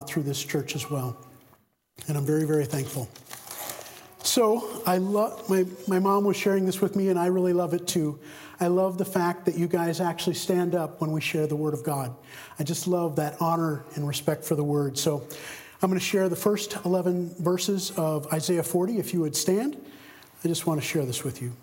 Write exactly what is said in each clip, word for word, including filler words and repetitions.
through this church as well. And I'm very, very thankful. So I love, my, my mom was sharing this with me, and I really love it too. I love the fact that you guys actually stand up when we share the Word of God. I just love that honor and respect for the Word. So I'm going to share the first eleven verses of Isaiah forty. If you would stand, I just want to share this with you.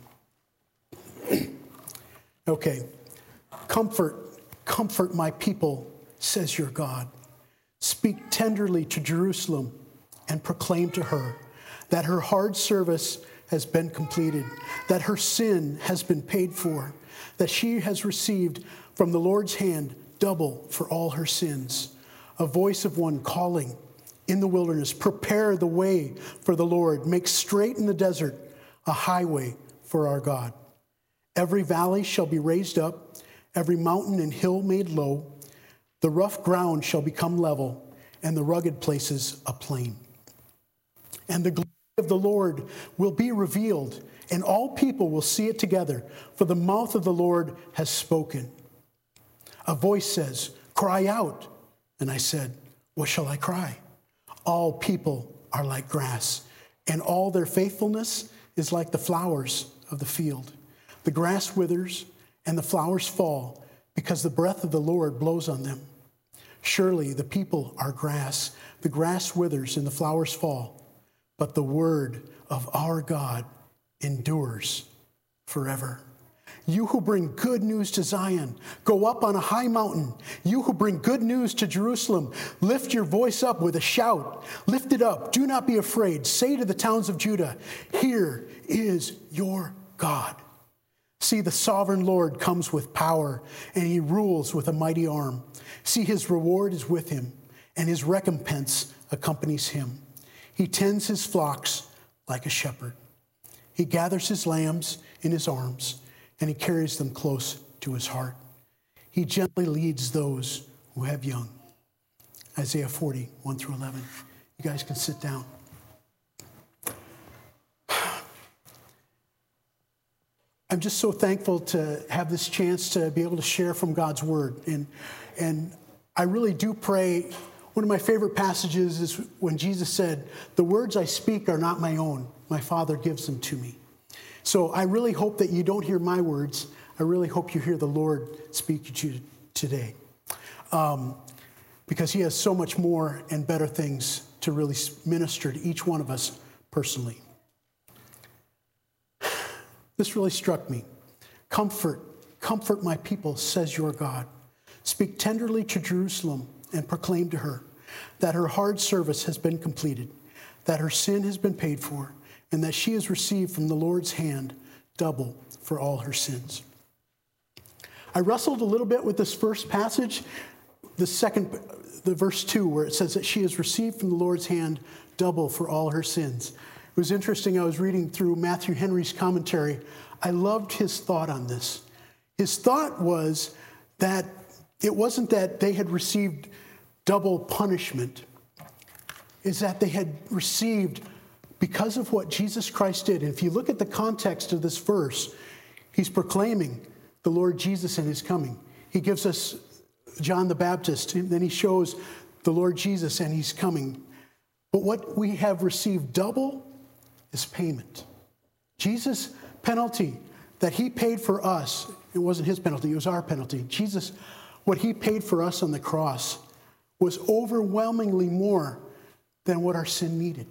Okay. Comfort, comfort my people, says your God. Speak tenderly to Jerusalem and proclaim to her that her hard service has been completed, that her sin has been paid for, that she has received from the Lord's hand double for all her sins. A voice of one calling in the wilderness, prepare the way for the Lord, make straight in the desert a highway for our God. Every valley shall be raised up, every mountain and hill made low. The rough ground shall become level, and the rugged places a plain. And the glory of the Lord will be revealed, and all people will see it together, for the mouth of the Lord has spoken. A voice says, cry out. And I said, what shall I cry? All people are like grass, and all their faithfulness is like the flowers of the field. The grass withers, and the flowers fall, because the breath of the Lord blows on them. Surely the people are grass. The grass withers, and the flowers fall. But the word of our God endures forever. You who bring good news to Zion, go up on a high mountain. You who bring good news to Jerusalem, lift your voice up with a shout. Lift it up. Do not be afraid. Say to the towns of Judah, here is your God. See, the sovereign Lord comes with power, and he rules with a mighty arm. See, his reward is with him, and his recompense accompanies him. He tends his flocks like a shepherd. He gathers his lambs in his arms, and he carries them close to his heart. He gently leads those who have young. Isaiah forty, one through eleven. You guys can sit down. I'm just so thankful to have this chance to be able to share from God's word. And, and I really do pray. One of my favorite passages is when Jesus said, the words I speak are not my own. My Father gives them to me. So I really hope that you don't hear my words. I really hope you hear the Lord speak to you today. Um, because he has so much more and better things to really minister to each one of us personally. This really struck me. Comfort, comfort my people, says your God. Speak tenderly to Jerusalem and proclaim to her that her hard service has been completed, that her sin has been paid for, and that she has received from the Lord's hand double for all her sins. I wrestled a little bit with this first passage, the second, the verse two, where it says that she has received from the Lord's hand double for all her sins. It was interesting. I was reading through Matthew Henry's commentary. I loved his thought on this. His thought was that it wasn't that they had received double punishment. It's that they had received, because of what Jesus Christ did. And if you look at the context of this verse, he's proclaiming the Lord Jesus and his coming. He gives us John the Baptist, and then he shows the Lord Jesus and he's coming. But what we have received double is payment. Jesus' penalty that he paid for us, it wasn't his penalty, it was our penalty. Jesus, what he paid for us on the cross was overwhelmingly more than what our sin needed.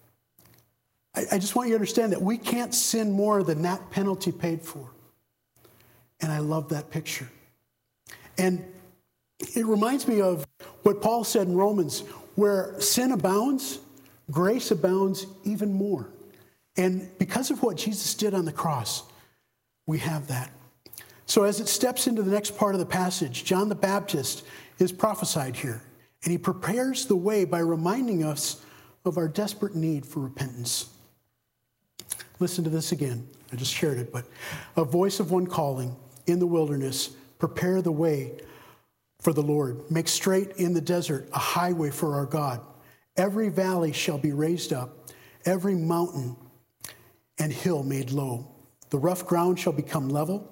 I, I just want you to understand that we can't sin more than that penalty paid for. And I love that picture. And it reminds me of what Paul said in Romans, where sin abounds, grace abounds even more. And because of what Jesus did on the cross, we have that. So as it steps into the next part of the passage, John the Baptist is prophesied here. And he prepares the way by reminding us of our desperate need for repentance. Listen to this again. I just shared it, but a voice of one calling in the wilderness, prepare the way for the Lord. Make straight in the desert a highway for our God. Every valley shall be raised up, every mountain and hill made low. The rough ground shall become level,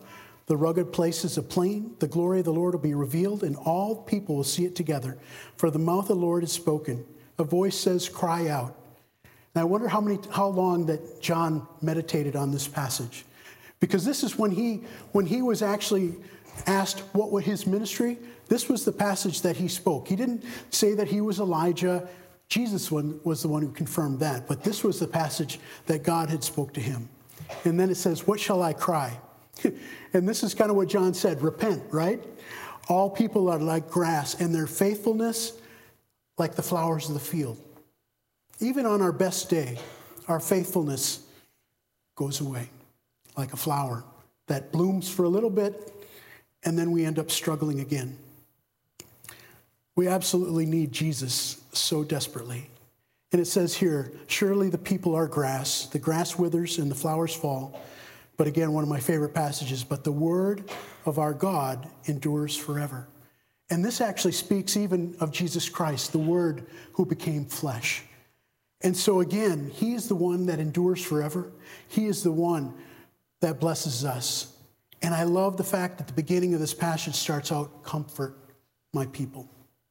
The rugged places a plain. The glory of the Lord will be revealed, and all people will see it together. For the mouth of the Lord has spoken. A voice says, cry out. And I wonder how many, how long that John meditated on this passage. Because this is when he, when he was actually asked what was his ministry. This was the passage that he spoke. He didn't say that he was Elijah. Jesus was the one who confirmed that. But this was the passage that God had spoke to him. And then it says, what shall I cry? And this is kind of what John said, repent, right? All people are like grass, and their faithfulness like the flowers of the field. Even on our best day, our faithfulness goes away like a flower that blooms for a little bit, and then we end up struggling again. We absolutely need Jesus so desperately. And it says here, surely the people are grass. The grass withers and the flowers fall. But again, one of my favorite passages, but the word of our God endures forever. And this actually speaks even of Jesus Christ, the Word who became flesh. And so again, he is the one that endures forever. He is the one that blesses us. And I love the fact that the beginning of this passage starts out, comfort my people.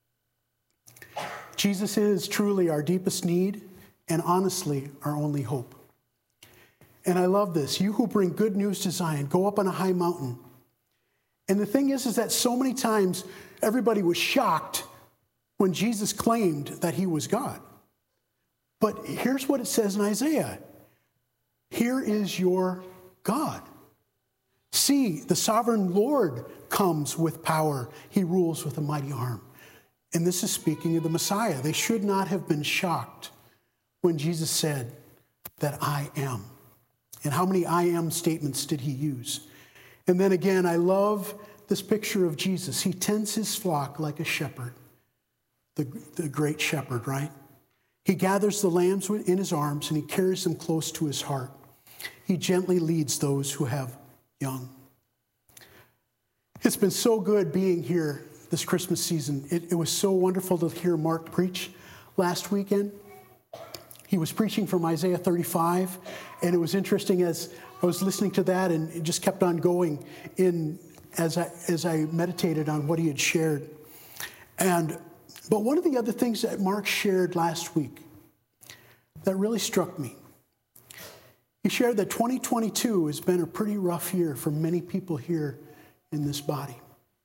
Jesus is truly our deepest need and honestly our only hope. And I love this. You who bring good news to Zion, go up on a high mountain. And the thing is, is that so many times everybody was shocked when Jesus claimed that he was God. But here's what it says in Isaiah. Here is your God. See, the sovereign Lord comes with power. He rules with a mighty arm. And this is speaking of the Messiah. They should not have been shocked when Jesus said that I am. And how many I am statements did he use? And then again, I love this picture of Jesus. He tends his flock like a shepherd, the, the great shepherd, right? He gathers the lambs in his arms and he carries them close to his heart. He gently leads those who have young. It's been so good being here this Christmas season. It, it was so wonderful to hear Mark preach last weekend. He was preaching from Isaiah thirty-five, and it was interesting as I was listening to that, and it just kept on going in as I as I meditated on what he had shared. And but one of the other things that Mark shared last week that really struck me, he shared that twenty twenty-two has been a pretty rough year for many people here in this body.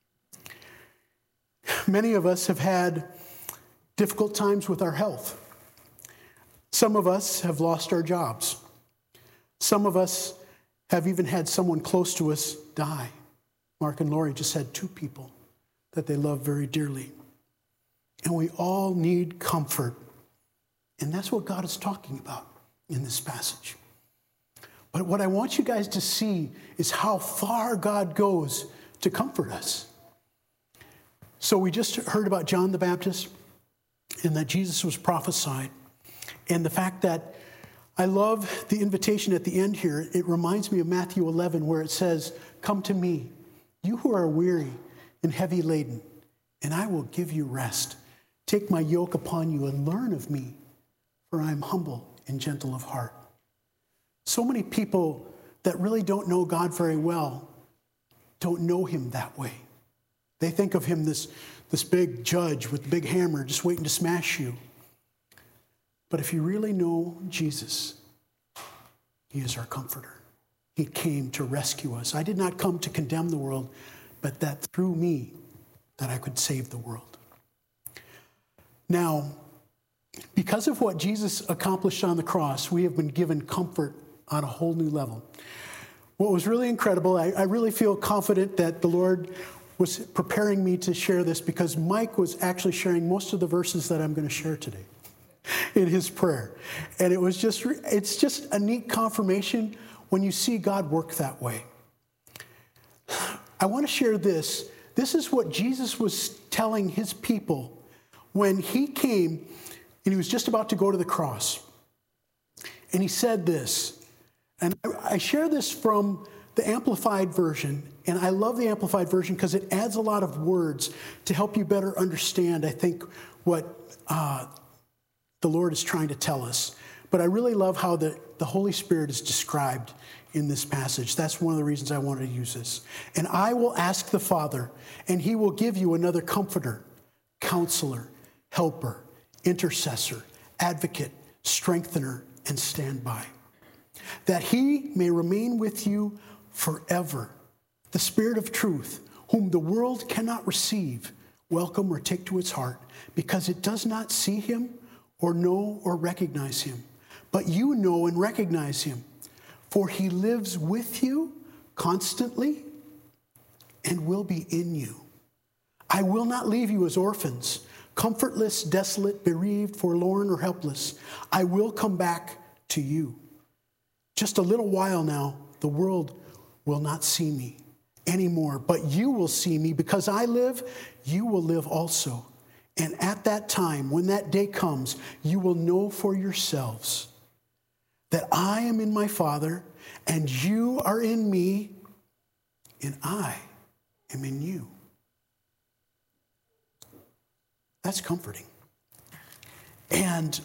Many of us have had difficult times with our health. Some of us have lost our jobs. Some of us have even had someone close to us die. Mark and Lori just had two people that they love very dearly. And we all need comfort. And that's what God is talking about in this passage. But what I want you guys to see is how far God goes to comfort us. So we just heard about John the Baptist and that Jesus was prophesied. And the fact that I love the invitation at the end here. It reminds me of Matthew eleven, where it says, come to me, you who are weary and heavy laden, and I will give you rest. Take my yoke upon you and learn of me, for I am humble and gentle of heart. So many people that really don't know God very well don't know him that way. They think of him this, this big judge with a big hammer just waiting to smash you. But if you really know Jesus, he is our comforter. He came to rescue us. I did not come to condemn the world, but that through me, that I could save the world. Now, because of what Jesus accomplished on the cross, we have been given comfort on a whole new level. What was really incredible, I, I really feel confident that the Lord was preparing me to share this, because Mike was actually sharing most of the verses that I'm going to share today in his prayer. And it was just, it's just a neat confirmation when you see God work that way. I want to share this. This is what Jesus was telling his people when he came and he was just about to go to the cross. And he said this, and I share this from the Amplified Version, and I love the Amplified Version because it adds a lot of words to help you better understand, I think, what uh, the Lord is trying to tell us. But I really love how the, the Holy Spirit is described in this passage. That's one of the reasons I wanted to use this. And I will ask the Father, and he will give you another comforter, counselor, helper, intercessor, advocate, strengthener, and standby, that he may remain with you forever. The Spirit of truth, whom the world cannot receive, welcome, or take to its heart, because it does not see him or know or recognize him. But you know and recognize him, for he lives with you constantly and will be in you. I will not leave you as orphans, comfortless, desolate, bereaved, forlorn, or helpless. I will come back to you. Just a little while now, the world will not see me anymore, but you will see me. Because I live, you will live also. And at that time, when that day comes, you will know for yourselves that I am in my Father, and you are in me, and I am in you. That's comforting. And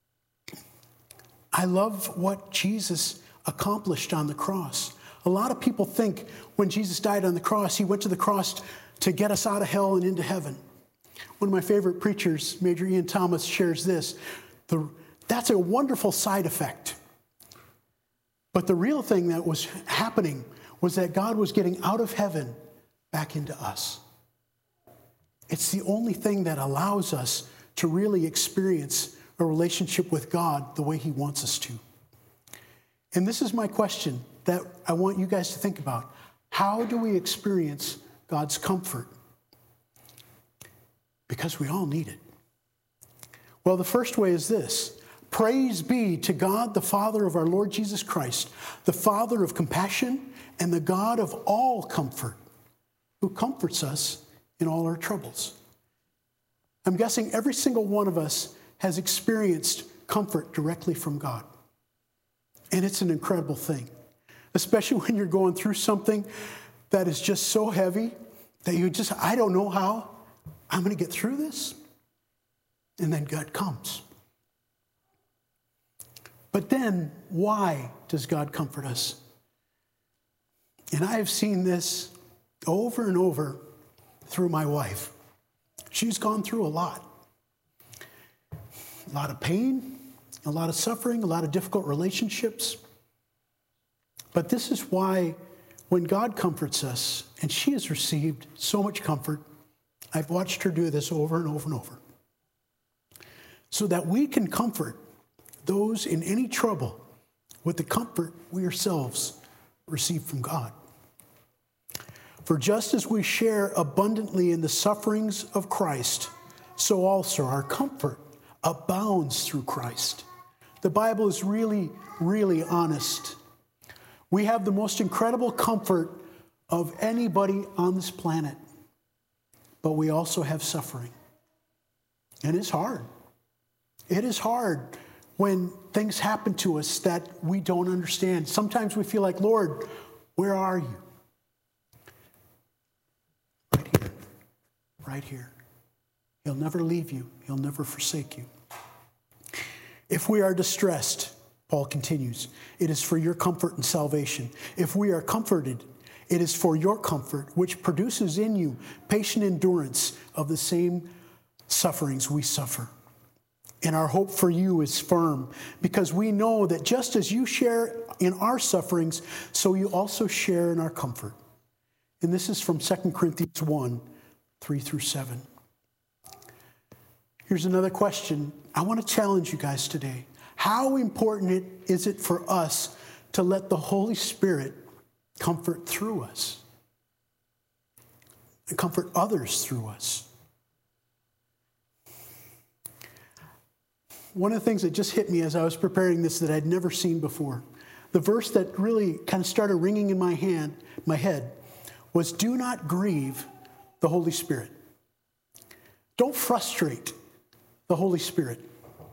I love what Jesus accomplished on the cross. A lot of people think when Jesus died on the cross, he went to the cross to get us out of hell and into heaven. One of my favorite preachers, Major Ian Thomas, shares this. The, that's a wonderful side effect. But the real thing that was happening was that God was getting out of heaven back into us. It's the only thing that allows us to really experience a relationship with God the way he wants us to. And this is my question that I want you guys to think about. How do we experience God's comfort? Because we all need it. Well, the first way is this. Praise be to God, the Father of our Lord Jesus Christ, the Father of compassion and the God of all comfort, who comforts us in all our troubles. I'm guessing every single one of us has experienced comfort directly from God. And it's an incredible thing, especially when you're going through something that is just so heavy that you just, I don't know how I'm going to get through this. And then God comes. But then, why does God comfort us? And I have seen this over and over through my wife. She's gone through a lot. A lot of pain, a lot of suffering, a lot of difficult relationships. But this is why when God comforts us, and she has received so much comfort, I've watched her do this over and over and over, so that we can comfort those in any trouble with the comfort we ourselves receive from God. For just as we share abundantly in the sufferings of Christ, so also our comfort abounds through Christ. The Bible is really, really honest. We have the most incredible comfort of anybody on this planet, but we also have suffering. And it's hard. It is hard when things happen to us that we don't understand. Sometimes we feel like, Lord, where are you? Right here. Right here. He'll never leave you. He'll never forsake you. If we are distressed, Paul continues, it is for your comfort and salvation. If we are comforted, it is for your comfort, which produces in you patient endurance of the same sufferings we suffer. And our hope for you is firm, because we know that just as you share in our sufferings, so you also share in our comfort. And this is from Second Corinthians one, three through seven. Here's another question. I want to challenge you guys today. How important it, is it for us to let the Holy Spirit comfort through us and comfort others through us? One of the things that just hit me as I was preparing this that I'd never seen before, the verse that really kind of started ringing in my hand, my head, was do not grieve the Holy Spirit. Don't frustrate the Holy Spirit.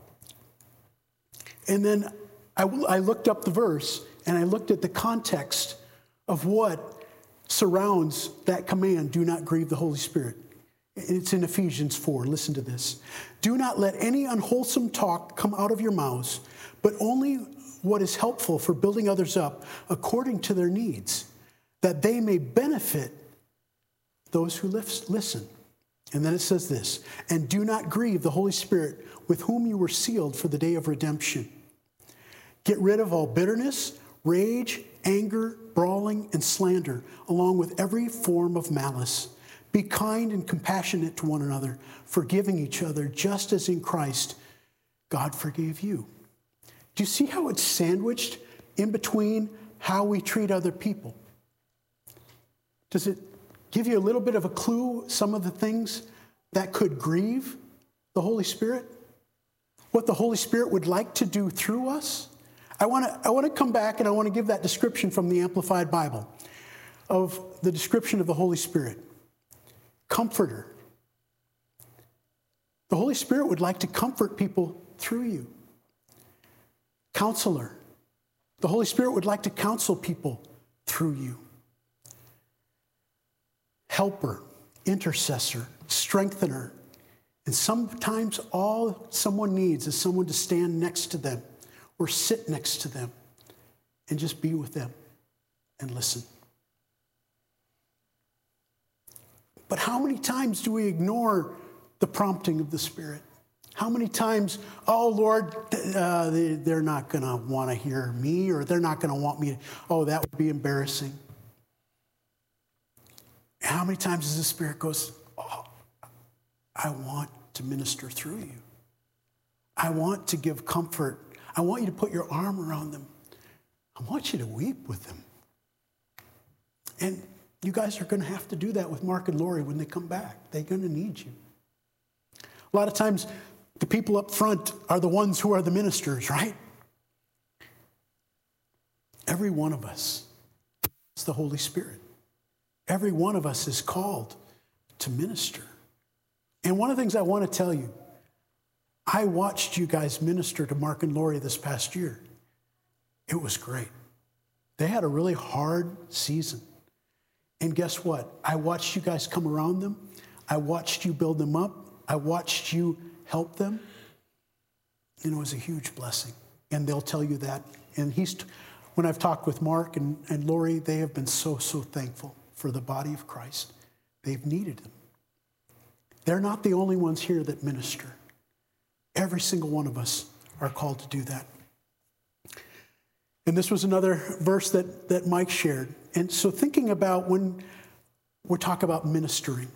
And then I, I looked up the verse and I looked at the context of what surrounds that command, do not grieve the Holy Spirit. It's in Ephesians four. Listen to this. Do not let any unwholesome talk come out of your mouths, but only what is helpful for building others up according to their needs, that they may benefit those who listen. And then it says this, and do not grieve the Holy Spirit with whom you were sealed for the day of redemption. Get rid of all bitterness, rage, anger, brawling, and slander, along with every form of malice. Be kind and compassionate to one another, forgiving each other, just as in Christ God forgave you. Do you see how it's sandwiched in between how we treat other people? Does it give you a little bit of a clue, some of the things that could grieve the Holy Spirit? What the Holy Spirit would like to do through us? I want to I want to come back and I want to give that description from the Amplified Bible of the description of the Holy Spirit. Comforter. The Holy Spirit would like to comfort people through you. Counselor. The Holy Spirit would like to counsel people through you. Helper, intercessor, strengthener. And sometimes all someone needs is someone to stand next to them or sit next to them and just be with them and listen. But how many times do we ignore the prompting of the Spirit? How many times, oh, Lord, uh, they, they're not going to want to hear me, or they're not going to want me to, oh, that would be embarrassing. How many times does the Spirit goes, oh, I want to minister through you. I want to give comfort. I want you to put your arm around them. I want you to weep with them. And you guys are going to have to do that with Mark and Lori when they come back. They're going to need you. A lot of times, the people up front are the ones who are the ministers, right? Every one of us is the Holy Spirit. Every one of us is called to minister. And one of the things I want to tell you, I watched you guys minister to Mark and Lori this past year. It was great. They had a really hard season. And guess what? I watched you guys come around them. I watched you build them up. I watched you help them. And it was a huge blessing. And they'll tell you that. And he's, when I've talked with Mark and, and Lori, they have been so, so thankful for the body of Christ. They've needed them. They're not the only ones here that minister. Every single one of us are called to do that. And this was another verse that, that Mike shared. And so thinking about when we're talking about ministering,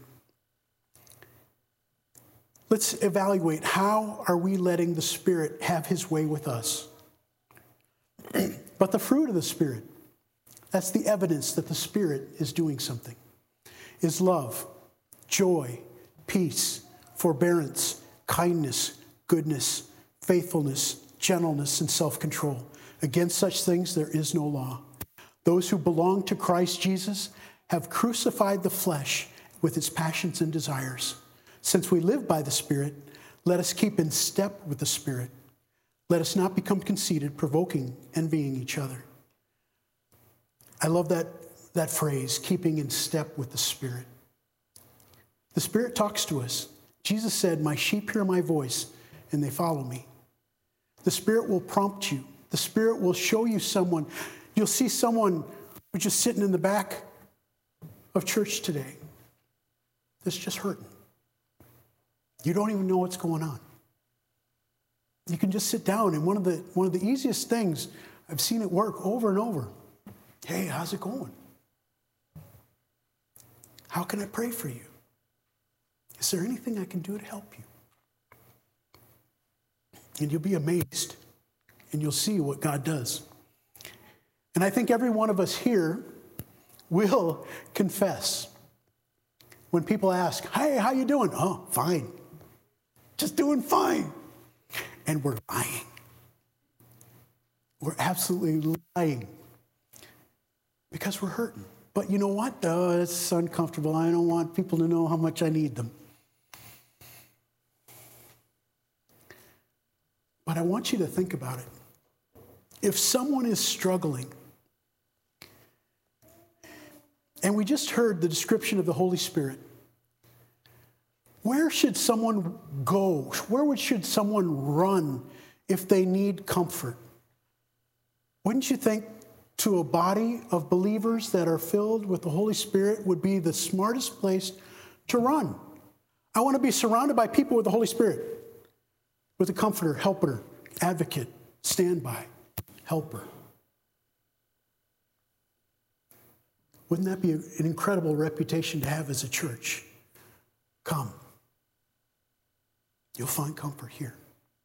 let's evaluate, how are we letting the Spirit have his way with us? But the fruit of the Spirit, that's the evidence that the Spirit is doing something, is love, joy, peace, forbearance, kindness, goodness, faithfulness, gentleness, and self-control. Against such things there is no law. Those who belong to Christ Jesus have crucified the flesh with its passions and desires. Since we live by the Spirit, let us keep in step with the Spirit. Let us not become conceited, provoking, envying each other. I love that, that phrase, keeping in step with the Spirit. The Spirit talks to us. Jesus said, my sheep hear my voice, and they follow me. The Spirit will prompt you. The Spirit will show you someone. You'll see someone who's just sitting in the back of church today that's just hurting. You don't even know what's going on. You can just sit down, and one of the one of the easiest things, I've seen it work over and over. Hey, how's it going? How can I pray for you? Is there anything I can do to help you? And you'll be amazed, and you'll see what God does. And I think every one of us here will confess. When people ask, hey, how you doing? Oh, fine. Just doing fine. And we're lying. We're absolutely lying. Because we're hurting. But you know what? Oh, it's uncomfortable. I don't want people to know how much I need them. But I want you to think about it. If someone is struggling, and we just heard the description of the Holy Spirit, where should someone go? Where should someone run if they need comfort? Wouldn't you think to a body of believers that are filled with the Holy Spirit would be the smartest place to run? I want to be surrounded by people with the Holy Spirit, with a comforter, helper, advocate, standby, helper. Wouldn't that be an incredible reputation to have as a church? Come. You'll find comfort here.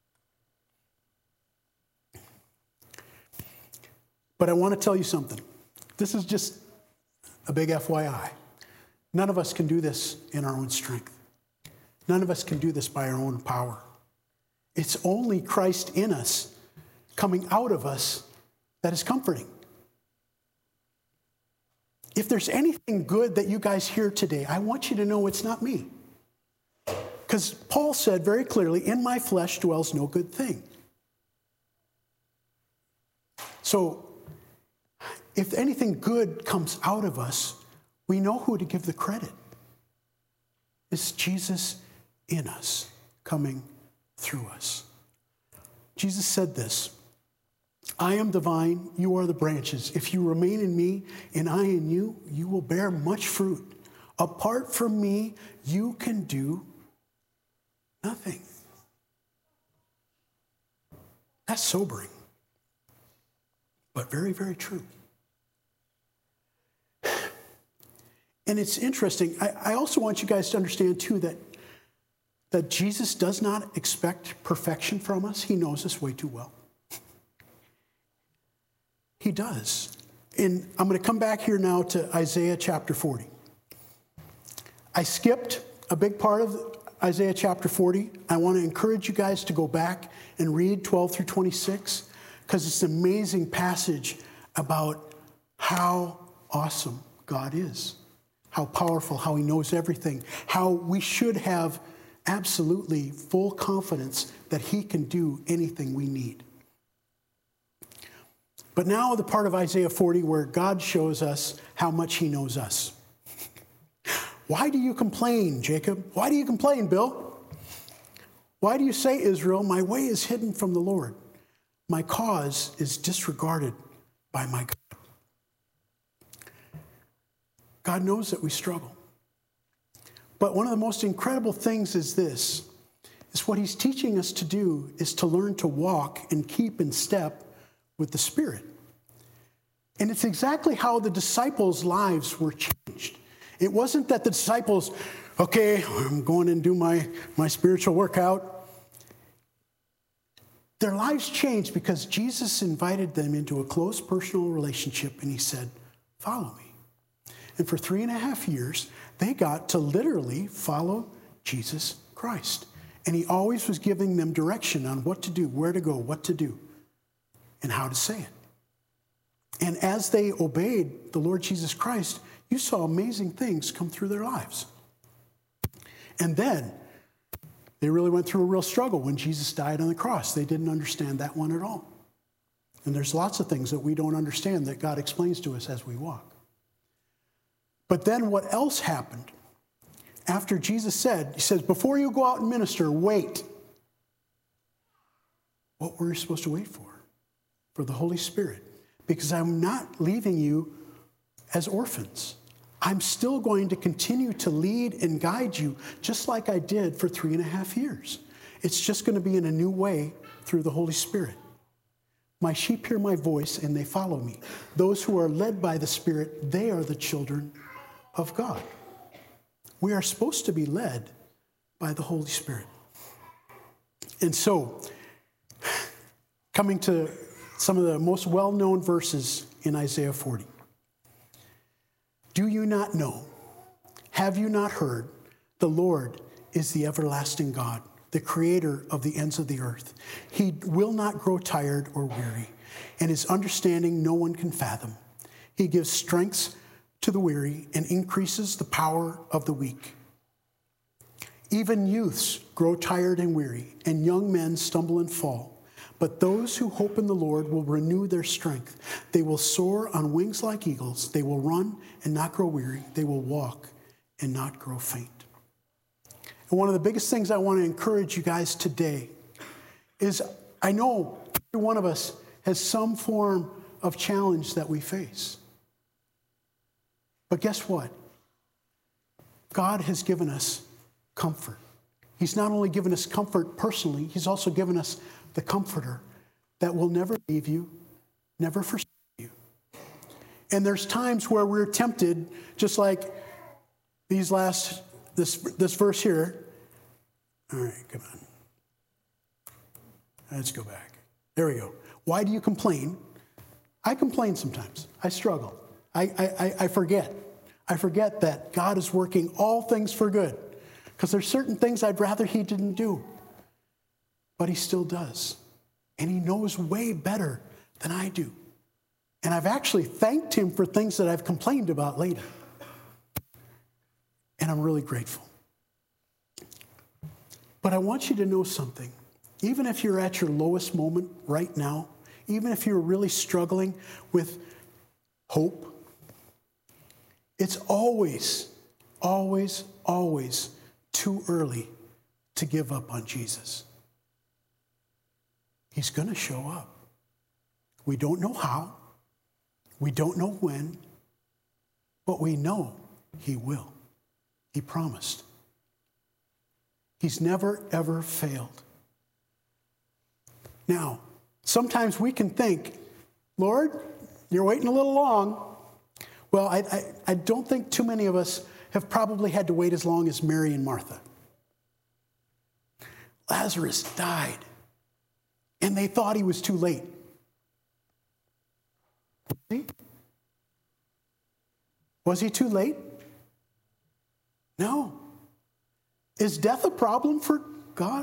But I want to tell you something. This is just a big F Y I. None of us can do this in our own strength. None of us can do this by our own power. It's only Christ in us, coming out of us, that is comforting. If there's anything good that you guys hear today, I want you to know it's not me. Because Paul said very clearly, in my flesh dwells no good thing. So, if anything good comes out of us, we know who to give the credit. It's Jesus in us, coming through us. Jesus said this, I am the vine, you are the branches. If you remain in me and I in you, you will bear much fruit. Apart from me, you can do nothing. That's sobering, but very, very true. And it's interesting. I, I also want you guys to understand, too, that, that Jesus does not expect perfection from us. He knows us way too well. He does. And I'm going to come back here now to Isaiah chapter forty. I skipped a big part of Isaiah chapter forty. I want to encourage you guys to go back and read twelve through twenty-six, because it's an amazing passage about how awesome God is, how powerful, how he knows everything, how we should have absolutely full confidence that he can do anything we need. But now the part of Isaiah forty where God shows us how much he knows us. Why do you complain, Jacob? Why do you complain, Bill? Why do you say, Israel, my way is hidden from the Lord? My cause is disregarded by my God. God knows that we struggle. But one of the most incredible things is this, is what he's teaching us to do is to learn to walk and keep in step with the Spirit. And it's exactly how the disciples' lives were changed. It wasn't that the disciples, okay, I'm going and do my, my spiritual workout. Their lives changed because Jesus invited them into a close personal relationship, and he said, follow me. And for three and a half years, they got to literally follow Jesus Christ. And he always was giving them direction on what to do, where to go, what to do, and how to say it. And as they obeyed the Lord Jesus Christ, you saw amazing things come through their lives. And then they really went through a real struggle when Jesus died on the cross. They didn't understand that one at all. And there's lots of things that we don't understand that God explains to us as we walk. But then what else happened? After Jesus said, he says, before you go out and minister, wait. What were you supposed to wait for? For the Holy Spirit. Because I'm not leaving you as orphans. I'm still going to continue to lead and guide you just like I did for three and a half years. It's just going to be in a new way through the Holy Spirit. My sheep hear my voice and they follow me. Those who are led by the Spirit, they are the children of God. We are supposed to be led by the Holy Spirit. And so, coming to some of the most well-known verses in Isaiah forty. Do you not know? Have you not heard? The Lord is the everlasting God, the creator of the ends of the earth. He will not grow tired or weary, and his understanding no one can fathom. He gives strength to the weary and increases the power of the weak. Even youths grow tired and weary, and young men stumble and fall. But those who hope in the Lord will renew their strength. They will soar on wings like eagles. They will run and not grow weary. They will walk and not grow faint. And one of the biggest things I want to encourage you guys today is I know every one of us has some form of challenge that we face. But guess what? God has given us comfort. He's not only given us comfort personally, he's also given us the comforter that will never leave you, never forsake you. And there's times where we're tempted, just like these last, this, this verse here. All right, come on. Let's go back. There we go. Why do you complain? I complain sometimes. I struggle. I, I, I forget. I forget that God is working all things for good. Because there's certain things I'd rather he didn't do. But he still does. And he knows way better than I do. And I've actually thanked him for things that I've complained about later. And I'm really grateful. But I want you to know something. Even if you're at your lowest moment right now, even if you're really struggling with hope, it's always, always, always too early to give up on Jesus. He's going to show up. We don't know how. We don't know when. But we know he will. He promised. He's never, ever failed. Now, sometimes we can think, Lord, you're waiting a little long. Well, I, I, I don't think too many of us have probably had to wait as long as Mary and Martha. Lazarus died, and they thought he was too late. See? Was he too late? No. Is death a problem for God?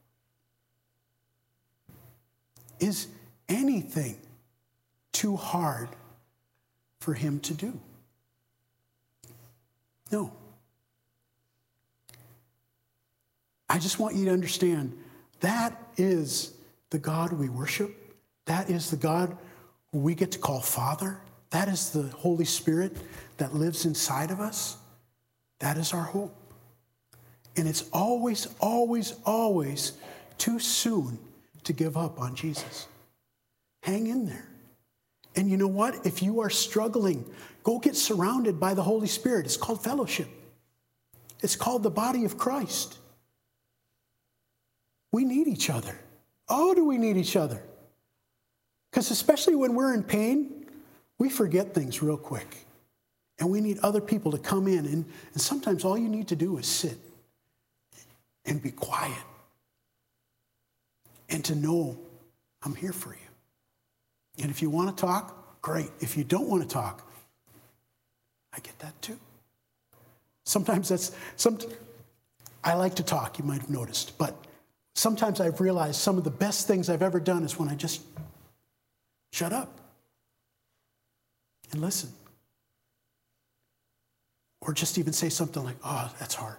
Is anything too hard for him to do? No. I just want you to understand that is the God we worship. That is the God who we get to call Father. That is the Holy Spirit that lives inside of us. That is our hope. And it's always, always, always too soon to give up on Jesus. Hang in there. And you know what? If you are struggling, go get surrounded by the Holy Spirit. It's called fellowship. It's called the body of Christ. We need each other. Oh, do we need each other? Because especially when we're in pain, we forget things real quick. And we need other people to come in. And, and sometimes all you need to do is sit and be quiet. And to know I'm here for you. And if you want to talk, great. If you don't want to talk, I get that too. Sometimes that's, some, I like to talk, you might have noticed. But sometimes I've realized some of the best things I've ever done is when I just shut up and listen. Or just even say something like, oh, that's hard.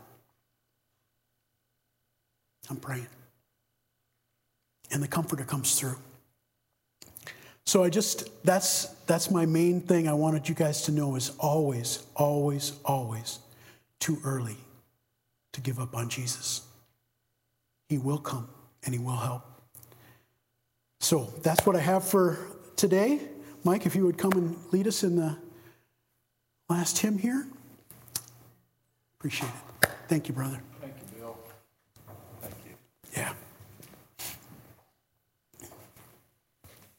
I'm praying. And the comforter comes through. So I just, that's that's my main thing I wanted you guys to know is always, always, always too early to give up on Jesus. He will come and he will help. So that's what I have for today. Mike, if you would come and lead us in the last hymn here. Appreciate it. Thank you, brother.